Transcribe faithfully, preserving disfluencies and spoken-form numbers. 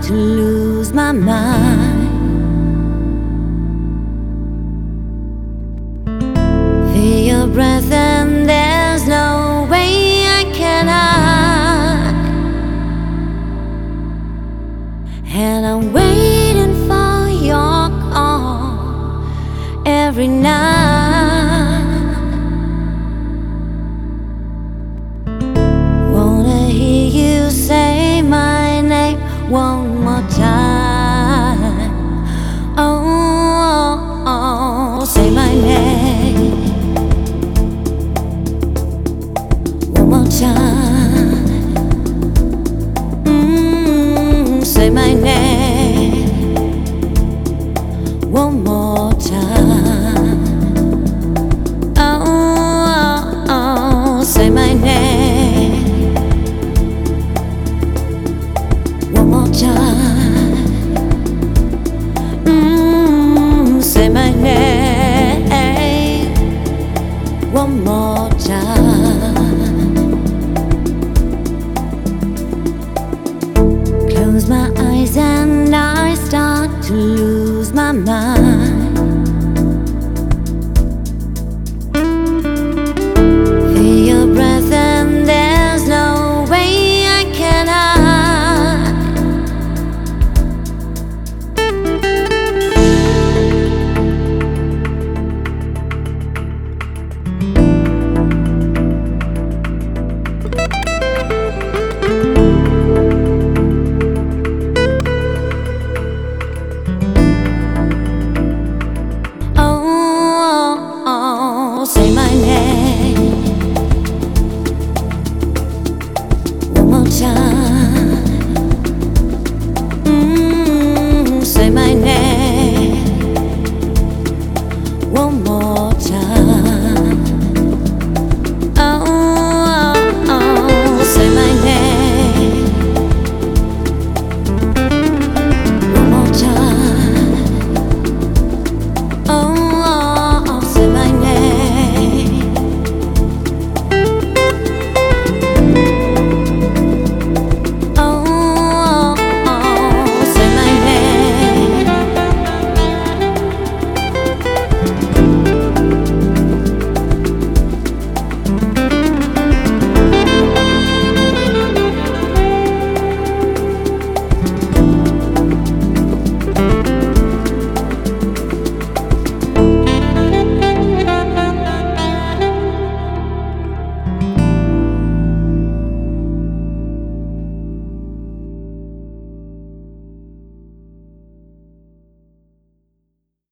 to lose my mind. Feel your breath and there's no way I can hide. And I'm waiting for your call every night. Wanna hear you say my name one more time. Oh, oh, oh, say my name one more time. Mm, say my name one more time. Oh, oh, oh, say my name one more time. Mm, say my name one more time. Close my eyes and I start to lose my mind.